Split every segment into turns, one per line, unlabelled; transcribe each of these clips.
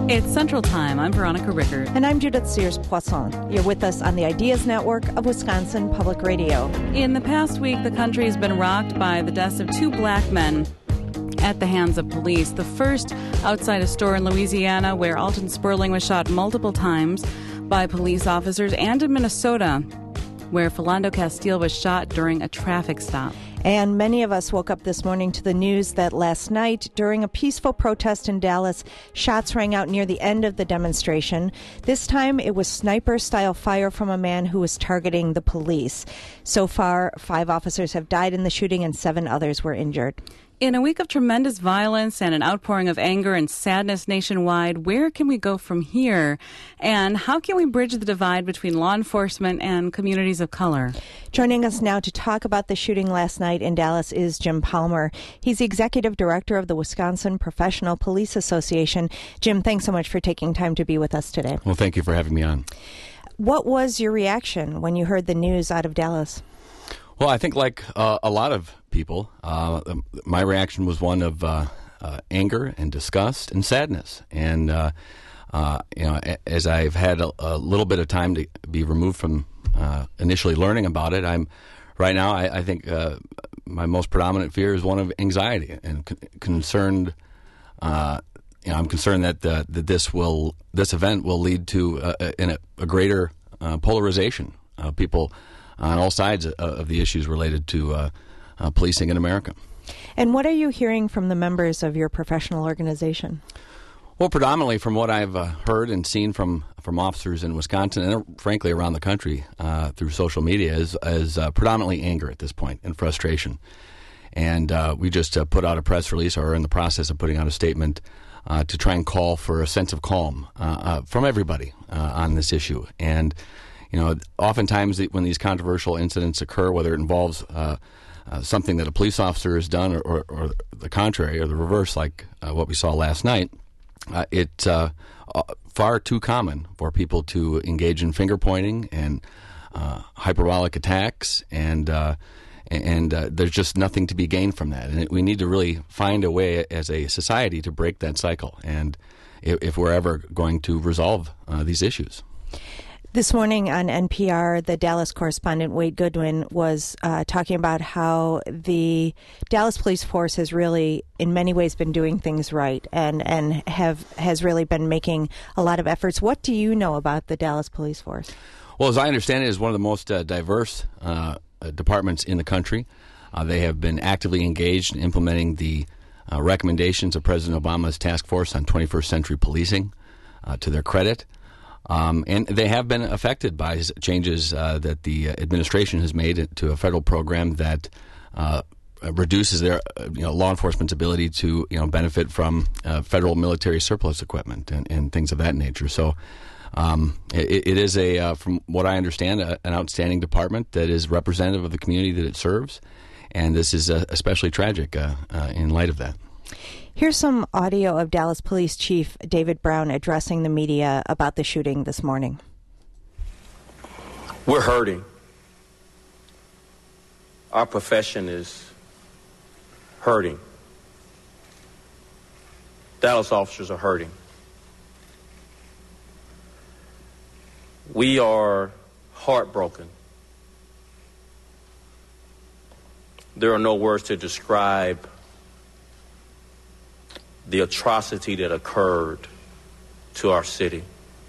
It's Central Time. I'm Veronica Rickert.
And I'm Judith Sears-Poisson. You're with us on the Ideas Network of Wisconsin Public Radio.
In the past week, the country has been rocked by the deaths of two black men at the hands of police. The first outside a store in Louisiana where Alton Sperling was shot multiple times by police officers, and in Minnesota where Philando Castile was shot during a traffic stop.
And many of us woke up this morning to the news that last night, during a peaceful protest in Dallas, shots rang out near the end of the demonstration. This time, it was sniper-style fire from a man who was targeting the police. So far, 5 officers have died in the shooting and 7 others were injured.
In a week of tremendous violence and an outpouring of anger and sadness nationwide, where can we go from here? And how can we bridge the divide between law enforcement and communities of color?
Joining us now to talk about the shooting last night in Dallas is Jim Palmer. He's the executive director of the Wisconsin Professional Police Association. Jim, thanks so much for taking time to be with us today.
Well, thank you for having me on.
What was your reaction when you heard the news out of Dallas?
Well, I think like a lot of people, my reaction was one of anger and disgust and sadness. And, as I've had a little bit of time to be removed from initially learning about it, I think my most predominant fear is one of anxiety and concerned. I'm concerned that this event will lead to a greater polarization of people on all sides of the issues related to policing in America. And
what are you hearing from the members of your professional organization?
Well, predominantly from what I've heard and seen from officers in Wisconsin and frankly around the country through social media is predominantly anger at this point and frustration. And we just put out a press release, or are in the process of putting out a statement to try and call for a sense of calm from everybody on this issue. And oftentimes when these controversial incidents occur, whether it involves something that a police officer has done or the contrary or the reverse, like what we saw last night, it's far too common for people to engage in finger pointing and hyperbolic attacks, and there's just nothing to be gained from that. And we need to really find a way as a society to break that cycle, and if we're ever going to resolve these issues.
This morning on NPR, the Dallas correspondent Wade Goodwin was talking about how the Dallas police force has really, in many ways, been doing things right and has really been making a lot of efforts. What do you know about the Dallas police force?
Well, as I understand it, it's one of the most diverse departments in the country. They have been actively engaged in implementing the recommendations of President Obama's task force on 21st century policing, to their credit. And they have been affected by changes that the administration has made to a federal program that reduces their law enforcement's ability to benefit from federal military surplus equipment and things of that nature. So it is from what I understand, an outstanding department that is representative of the community that it serves, and this is especially tragic in light of that.
Here's some audio of Dallas Police Chief David Brown addressing the media about the shooting this morning.
We're hurting. Our profession is hurting. Dallas officers are hurting. We are heartbroken. There are no words to describe the atrocity that occurred to our city.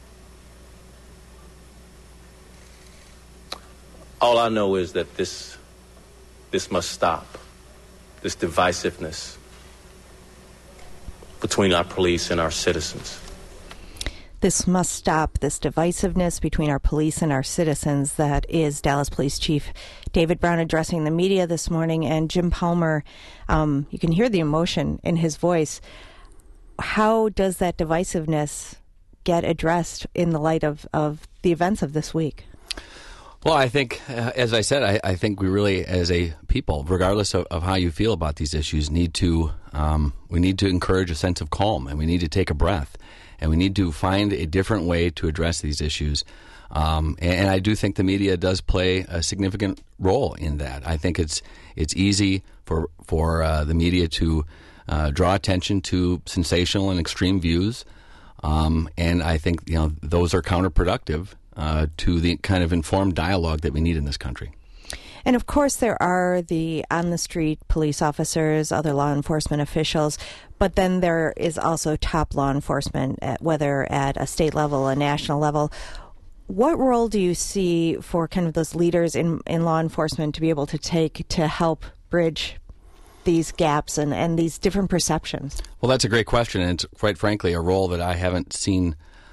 All I know is that this must stop, this divisiveness between our police and our citizens.
This must stop, this divisiveness between our police and our citizens. That is Dallas Police Chief David Brown addressing the media this morning. And Jim Palmer, you can hear the emotion in his voice. How does that divisiveness get addressed in the light of the events of this week?
Well, I think, as I said, I think we really, as a people, regardless of how you feel about these issues, we need to encourage a sense of calm, and we need to take a breath, and we need to find a different way to address these issues. And I do think the media does play a significant role in that. I think it's easy for the media to draw attention to sensational and extreme views And I think those are counterproductive to the kind of informed dialogue that we need in this country.
And of course, there are the on-the-street police officers, other law enforcement officials, but then there is also top law enforcement, whether at a state level, a national level. What role do you see for kind of those leaders in law enforcement to be able to take to help bridge these gaps and these different perceptions? Well,
that's a great question, and it's quite frankly a role that I haven't seen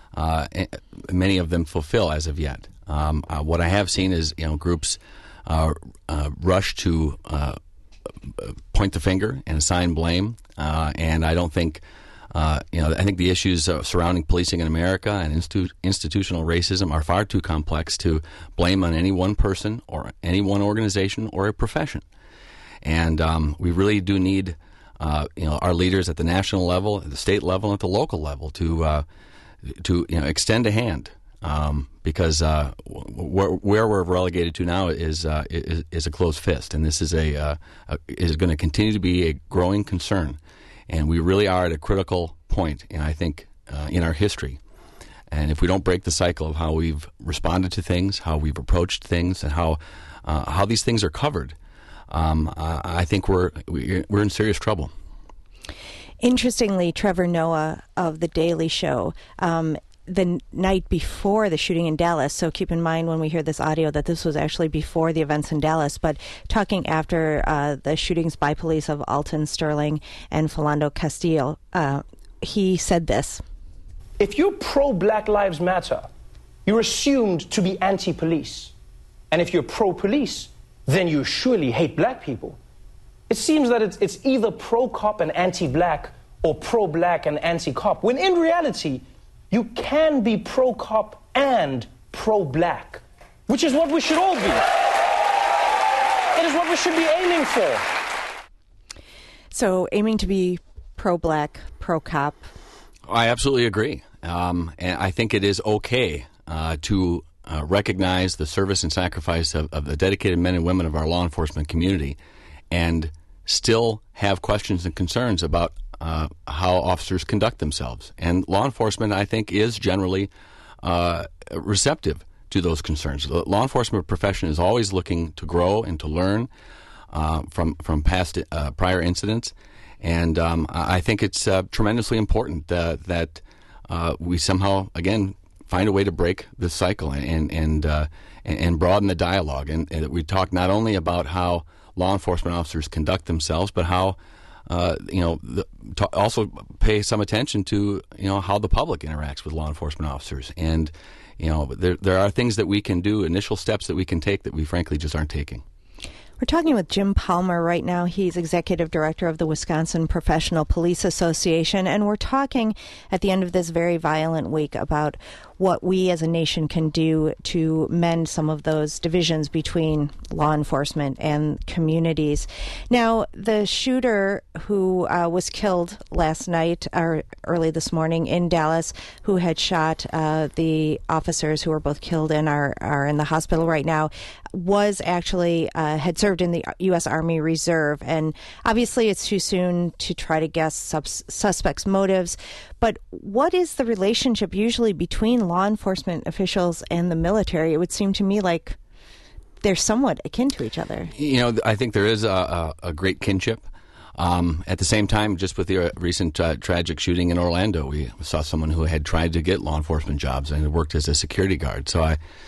many of them fulfill as of yet. What I have seen is groups rush to point the finger and assign blame, and I don't think I think the issues surrounding policing in America and institutional racism are far too complex to blame on any one person or any one organization or a profession. And we really do need our leaders at the national level, at the state level, and at the local level to extend a hand. Because where we're relegated to now is a closed fist, and this is is going to continue to be a growing concern, and we really are at a critical point, and I think in our history. And if we don't break the cycle of how we've responded to things, how we've approached things, and how these things are covered, I think we're in serious trouble.
Interestingly, Trevor Noah of The Daily Show, the night before the shooting in Dallas, so keep in mind when we hear this audio that this was actually before the events in Dallas, but talking after the shootings by police of Alton Sterling and Philando Castile, he said this.
If you're pro-Black Lives Matter, you're assumed to be anti-police. And if you're pro-police, then you surely hate black people. It seems that it's either pro-cop and anti-black or pro-black and anti-cop, when in reality, you can be pro-cop and pro-black, which is what we should all be. It is what we should be aiming for.
So aiming to be pro-black, pro-cop.
I absolutely agree. And I think it is okay to recognize the service and sacrifice of the dedicated men and women of our law enforcement community and still have questions and concerns about how officers conduct themselves. And law enforcement, I think, is generally receptive to those concerns. The law enforcement profession is always looking to grow and to learn from past prior incidents. And I think it's tremendously important that we somehow, again, find a way to break this cycle and broaden the dialogue. And that we talk not only about how law enforcement officers conduct themselves, but how also pay some attention to how the public interacts with law enforcement officers. And there are things that we can do, initial steps that we can take that we frankly just aren't taking.
We're talking with Jim Palmer right now. He's executive director of the Wisconsin Professional Police Association, and we're talking at the end of this very violent week about what we as a nation can do to mend some of those divisions between law enforcement and communities. Now, the shooter who was killed last night or early this morning in Dallas, who had shot the officers who were both killed and are in the hospital right now, was actually had served in the U.S. Army Reserve. And obviously it's too soon to try to guess suspects' motives. But what is the relationship usually between law enforcement officials and the military? It would seem to me like they're somewhat akin to each other.
I think there is a great kinship. At the same time, just with the recent tragic shooting in Orlando, we saw someone who had tried to get law enforcement jobs and had worked as a security guard. So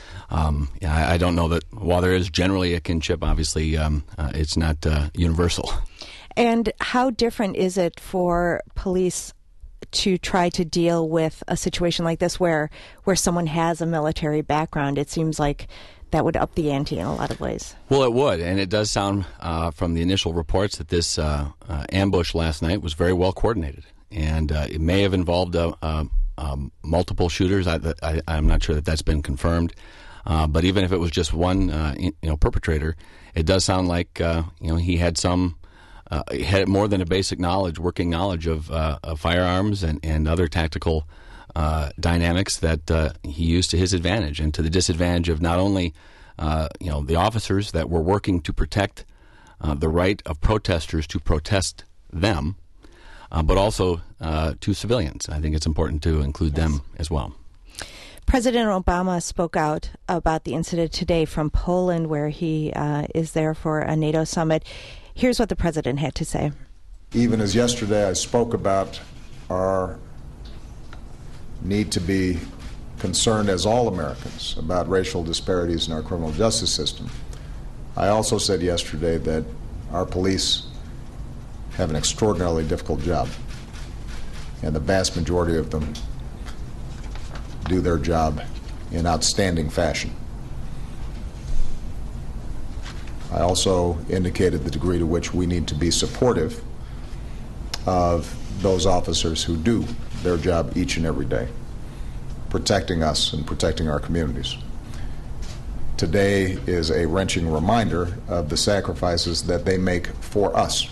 I don't know that while there is generally a kinship, obviously it's not universal.
And how different is it for police to try to deal with a situation like this where someone has a military background? It seems like that would up the ante in a lot of ways. Well,
it would, and it does sound from the initial reports that this ambush last night was very well coordinated, and it may have involved multiple shooters. I'm not sure that's been confirmed, but even if it was just one, perpetrator, it does sound like he had some. He had more than a basic working knowledge of firearms and other tactical dynamics that he used to his advantage and to the disadvantage of not only the officers that were working to protect the right of protesters to protest them, but also to civilians. I think it's important to include them as well.
President Obama spoke out about the incident today from Poland, where he is there for a NATO summit. Here's what the president had to say.
Even as yesterday I spoke about our need to be concerned as all Americans about racial disparities in our criminal justice system, I also said yesterday that our police have an extraordinarily difficult job, and the vast majority of them do their job in outstanding fashion. I also indicated the degree to which we need to be supportive of those officers who do their job each and every day, protecting us and protecting our communities. Today is a wrenching reminder of the sacrifices that they make for us.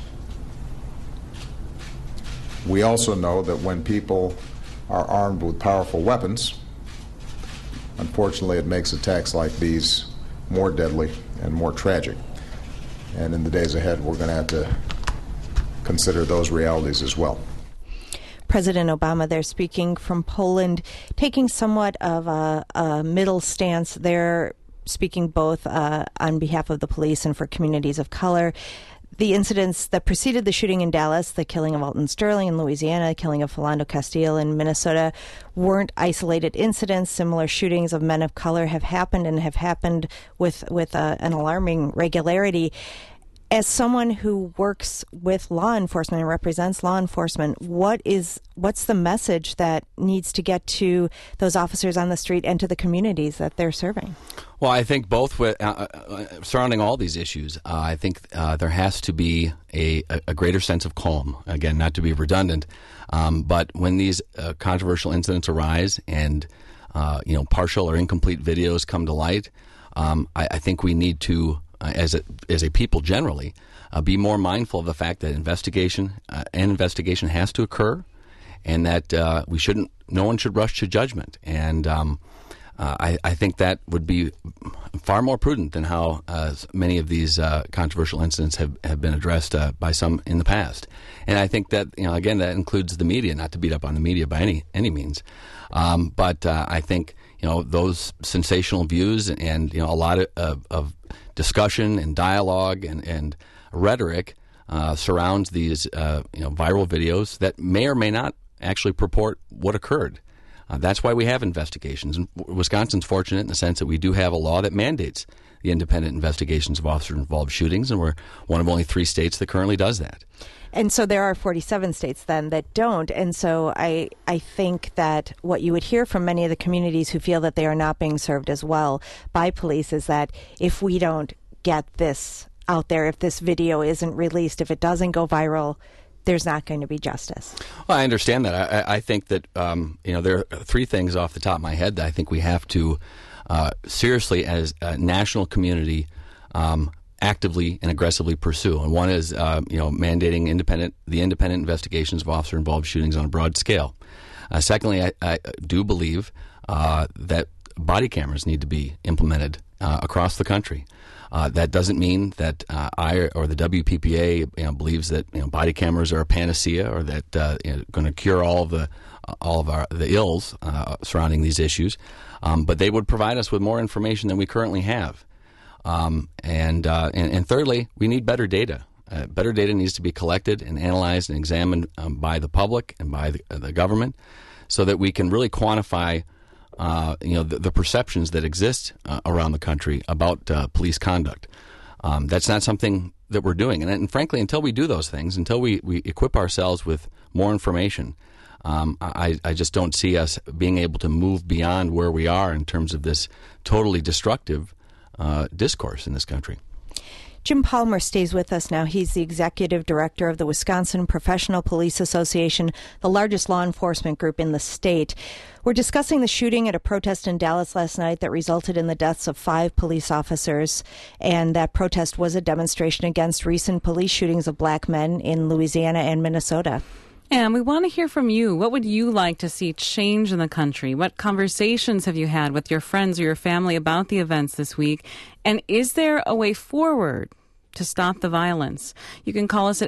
We also know that when people are armed with powerful weapons, unfortunately it makes attacks like these more deadly and more tragic. And in the days ahead, we're going to have to consider those realities as well.
President Obama there speaking from Poland, taking somewhat of a middle stance there, speaking both on behalf of the police and for communities of color. The incidents that preceded the shooting in Dallas, the killing of Alton Sterling in Louisiana, the killing of Philando Castile in Minnesota, weren't isolated incidents. Similar shootings of men of color have happened and have happened with an alarming regularity. As someone who works with law enforcement and represents law enforcement, what's the message that needs to get to those officers on the street and to the communities that they're serving?
Well, I think both with, surrounding all these issues, I think there has to be a greater sense of calm. Again, not to be redundant, but when these controversial incidents arise and partial or incomplete videos come to light, I think we need to, as a people generally, be more mindful of the fact that investigation has to occur, and that no one should rush to judgment. And I think that would be far more prudent than how many of these controversial incidents have been addressed by some in the past. And I think that, again, that includes the media, not to beat up on the media by any means. But I think, those sensational views and, a lot of discussion and dialogue and rhetoric surrounds these, viral videos that may or may not actually purport what occurred. That's why we have investigations. And Wisconsin's fortunate in the sense that we do have a law that mandates the independent investigations of officer-involved shootings, and we're one of only 3 states that currently does that.
And so there are 47 states then that don't. And so I think that what you would hear from many of the communities who feel that they are not being served as well by police is that if we don't get this out there, if this video isn't released, if it doesn't go viral, there's not going to be justice. Well,
I understand that. I think that, there are 3 things off the top of my head that I think we have to seriously, as a national community, actively and aggressively pursue. And one is, mandating the independent investigations of officer-involved shootings on a broad scale. Secondly, I do believe that body cameras need to be implemented across the country. That doesn't mean that I or the WPPA believes that body cameras are a panacea or that going to cure all of the ills surrounding these issues, but they would provide us with more information than we currently have. And thirdly, we need better data. Better data needs to be collected and analyzed and examined by the public and by the government, so that we can really quantify the perceptions that exist around the country about police conduct. That's not something that we're doing. And frankly, until we do those things, until we equip ourselves with more information, I just don't see us being able to move beyond where we are in terms of this totally destructive discourse in this country.
Jim Palmer stays with us now. He's the executive director of the Wisconsin Professional Police Association, the largest law enforcement group in the state. We're discussing the shooting at a protest in Dallas last night that resulted in the deaths of 5 police officers. And that protest was a demonstration against recent police shootings of black men in Louisiana and Minnesota.
And we want to hear from you. What would you like to see change in the country? What conversations have you had with your friends or your family about the events this week? And is there a way forward to stop the violence. You can call us at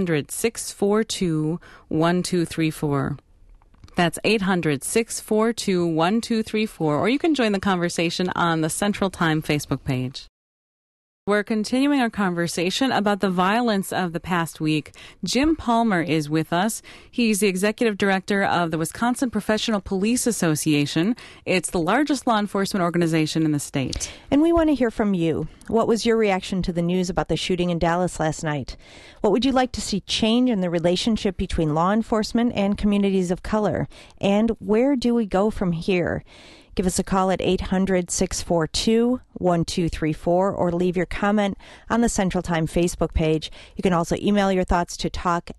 800-642-1234. That's 800-642-1234, or you can join the conversation on the Central Time Facebook page. We're continuing our conversation about the violence of the past week. Jim Palmer is with us. He's the executive director of the Wisconsin Professional Police Association. It's the largest law enforcement organization in the state.
And we want to hear from you. What was your reaction to the news about the shooting in Dallas last night? What would you like to see change in the relationship between law enforcement and communities of color? And where do we go from here? Give us a call at 800-642-1234 or leave your comment on the Central Time Facebook page. You can also email your thoughts to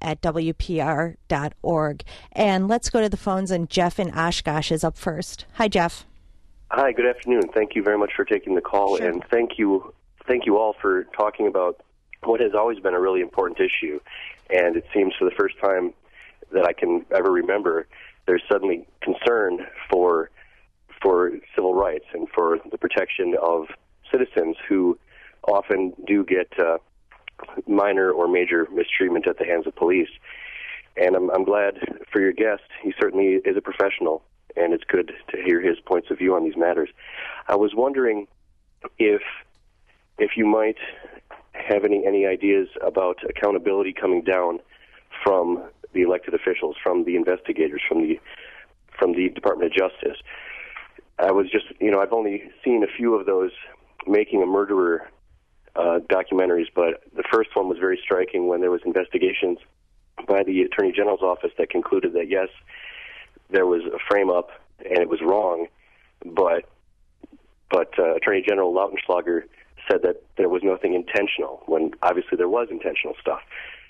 talk@wpr.org. And let's go to the phones, and Jeff in Oshkosh is up first. Hi, Jeff.
Hi, good afternoon. Thank you very much for taking the call,
Sure.
and thank you all for talking about what has always been a really important issue. And it seems for the first time that I can ever remember, there's suddenly concern for civil rights and for the protection of citizens who often do get minor or major mistreatment at the hands of police. And I'm glad for your guest. He certainly is a professional, and it's good to hear his points of view on these matters. I was wondering if you might have any ideas about accountability coming down from the elected officials, from the investigators, from the Department of Justice. I was just, I've only seen a few of those Making a Murderer documentaries, but the first one was very striking when there was investigations by the Attorney General's office that concluded that, yes, there was a frame-up and it was wrong, but Attorney General Lautenschlager said that there was nothing intentional, when obviously there was intentional stuff.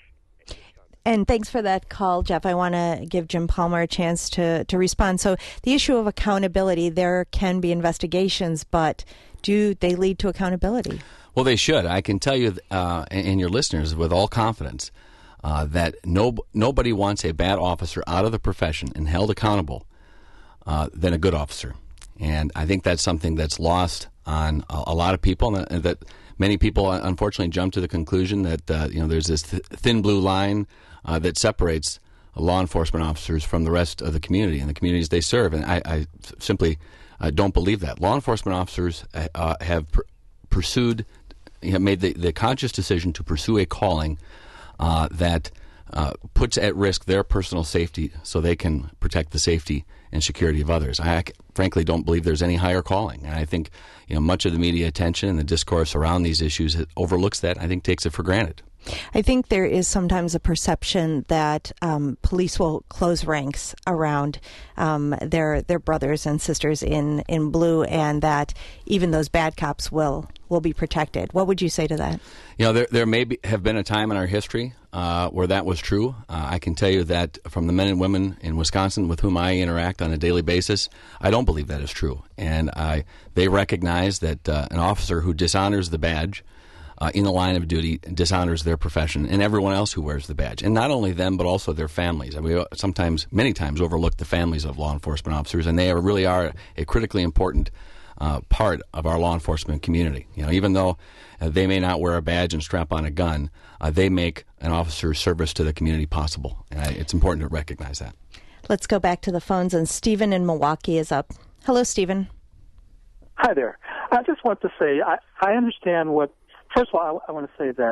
And thanks for that call, Jeff. I want to give Jim Palmer a chance to respond. So the issue of accountability, there can be investigations, but do they lead to accountability?
Well, they should. I can tell you and your listeners with all confidence that nobody wants a bad officer out of the profession and held accountable than a good officer. And I think that's something that's lost on a lot of people, and that many people unfortunately jump to the conclusion that there's this thin blue line that separates law enforcement officers from the rest of the community and the communities they serve. And I simply don't believe that. Law enforcement officers have pursued, made the conscious decision to pursue a calling that puts at risk their personal safety so they can protect the safety and security of others. I frankly don't believe there's any higher calling. And I think much of the media attention and the discourse around these issues overlooks that. I think takes it for granted.
I think there is sometimes a perception that police will close ranks around their brothers and sisters in blue, and that even those bad cops will be protected. What would you say to that?
There may have been a time in our history where that was true. I can tell you that from the men and women in Wisconsin with whom I interact on a daily basis, I don't believe that is true. And they recognize that an officer who dishonors the badge in the line of duty dishonors their profession and everyone else who wears the badge. And not only them, but also their families. And we many times overlook the families of law enforcement officers, and they really are a critically important part of our law enforcement community. Even though they may not wear a badge and strap on a gun, they make an officer's service to the community possible. And it's important to recognize that.
Let's go back to the phones, and Stephen in Milwaukee is up. Hello, Stephen.
Hi there. I just want to say I understand what. First of all, I want to say that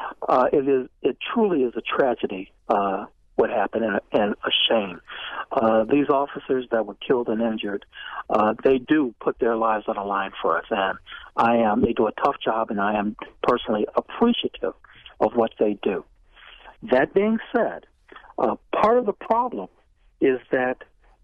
it truly is a tragedy what happened, and a shame. These officers that were killed and injured, they do put their lives on the line for us, and they do a tough job, and I am personally appreciative of what they do. That being said, part of the problem is that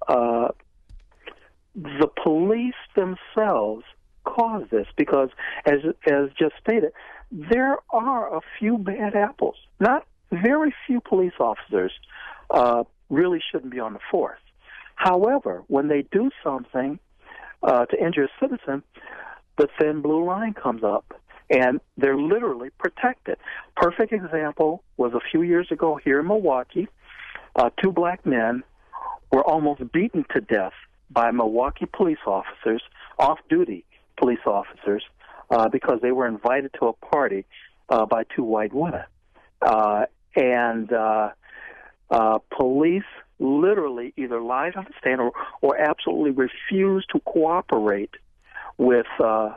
the police themselves cause this, because as just stated, there are a few bad apples. Not very few police officers really shouldn't be on the force. However, when they do something to injure a citizen, the thin blue line comes up, and they're literally protected. Perfect example was a few years ago here in Milwaukee. 2 black men were almost beaten to death by Milwaukee police officers, off-duty police officers, because they were invited to a party by two white women. And police literally either lied on the stand or absolutely refused to cooperate with the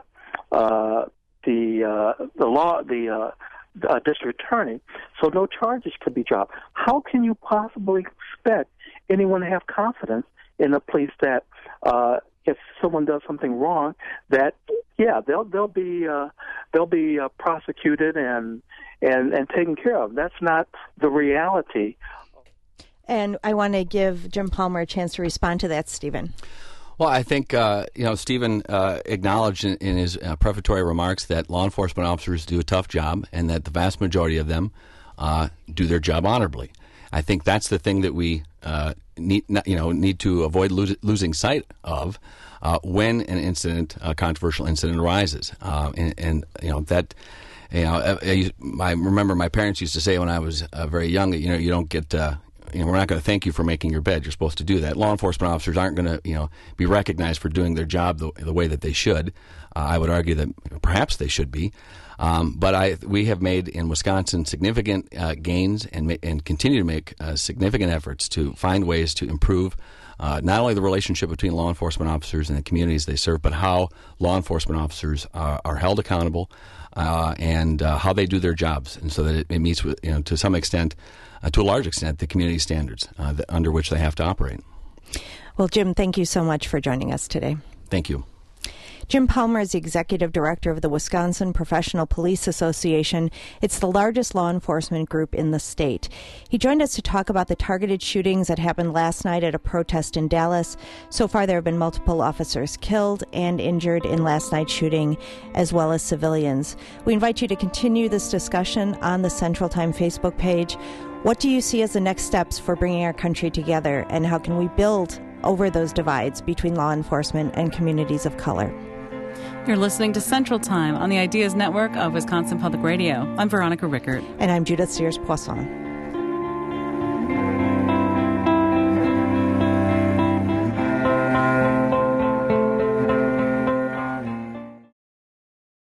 district attorney, so no charges could be dropped. How can you possibly expect anyone to have confidence in the police that if someone does something wrong, that they'll be prosecuted and taken care of? That's not the reality.
And I want to give Jim Palmer a chance to respond to that, Stephen.
Well, I think, Stephen acknowledged in his prefatory remarks that law enforcement officers do a tough job and that the vast majority of them do their job honorably. I think that's the thing that we need to avoid losing sight of when an incident, a controversial incident arises. I remember my parents used to say when I was very young that, you don't get... we're not going to thank you for making your bed. You're supposed to do that. Law enforcement officers aren't going to, be recognized for doing their job the way that they should. I would argue that perhaps they should be. But we have made in Wisconsin significant gains and continue to make significant efforts to find ways to improve not only the relationship between law enforcement officers and the communities they serve, but how law enforcement officers are held accountable and how they do their jobs, and so that it meets with, to some extent, to a large extent, the community standards under which they have to operate.
Well, Jim, thank you so much for joining us today.
Thank you.
Jim Palmer is the executive director of the Wisconsin Professional Police Association. It's the largest law enforcement group in the state. He joined us to talk about the targeted shootings that happened last night at a protest in Dallas. So far, there have been multiple officers killed and injured in last night's shooting, as well as civilians. We invite you to continue this discussion on the Central Time Facebook page. What do you see as the next steps for bringing our country together, and how can we build over those divides between law enforcement and communities of color?
You're listening to Central Time on the Ideas Network of Wisconsin Public Radio. I'm Veronica Rickert.
And I'm Judith Sears-Poisson.